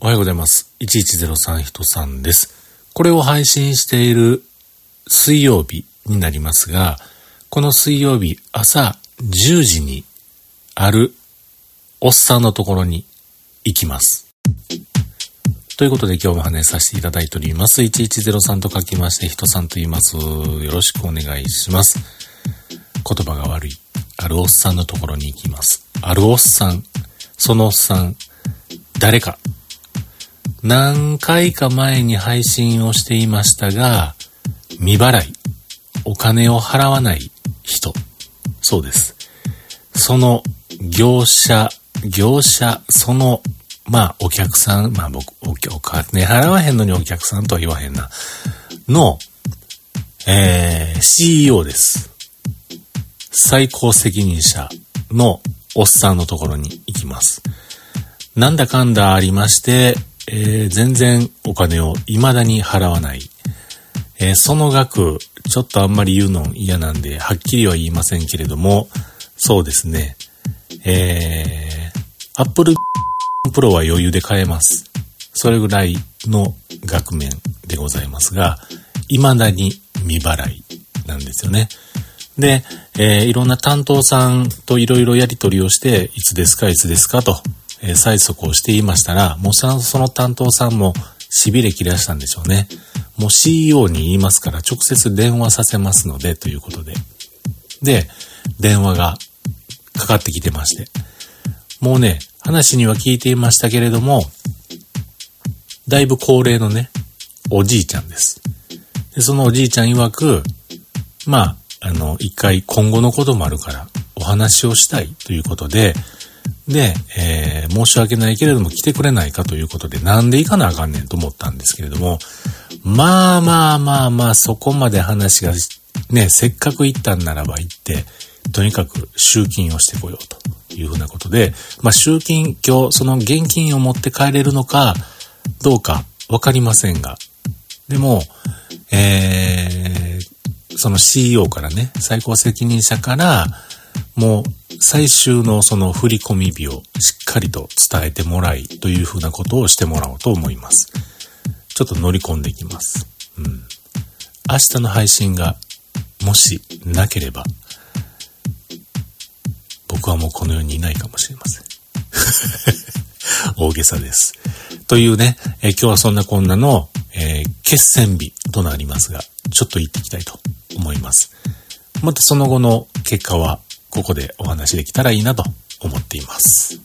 おはようございます。1103人さんです。これを配信している水曜日になりますが、この水曜日朝10時にあるおっさんのところに行きます。ということで今日も話させていただいております。1103と書きまして人さんと言います。よろしくお願いします。言葉が悪い。あるおっさんのところに行きます。あるおっさん。そのおっさん。誰か。何回か前に配信をしていましたが、未払い。お金を払わない人。そうです。その業者、その、お客さん、僕、お金払わへんのにお客さんとは言わへんな。の、CEO です。最高責任者のおっさんのところに行きます。なんだかんだありまして、全然お金を未だに払わない。その額、ちょっとあんまり言うの嫌なんで、はっきりは言いませんけれども、そうですね。Apple Pro は余裕で買えます。それぐらいの額面でございますが、未だに未払いなんですよね。で、いろんな担当さんといろいろやり取りをして、いつですかと、催促をしていましたら、もうその担当さんも痺れ切らしたんでしょうね。もう CEO に言いますから直接電話させますのでということで。で、電話がかかってきてまして。もうね、話には聞いていましたけれども、だいぶ高齢のね、おじいちゃんです。で、そのおじいちゃん曰く、一回今後のこともあるからお話をしたいということで、申し訳ないけれども来てくれないかということで、なんで行かなあかんねんと思ったんですけれども、そこまで話がね、せっかく行ったんならば行って、とにかく集金をしてこようというふうなことで、集金今日その現金を持って帰れるのかどうかわかりませんが、でも、その CEO からね、最高責任者からもう最終のその振り込み日をしっかりと伝えてもらいというふうなことをしてもらおうと思います。ちょっと乗り込んでいきます。明日の配信がもしなければ、僕はもうこの世にいないかもしれません。大げさです。というね、今日はそんなこんなの、決戦日となりますが、ちょっと行っていきたいと思います。またその後の結果はここでお話できたらいいなと思っています。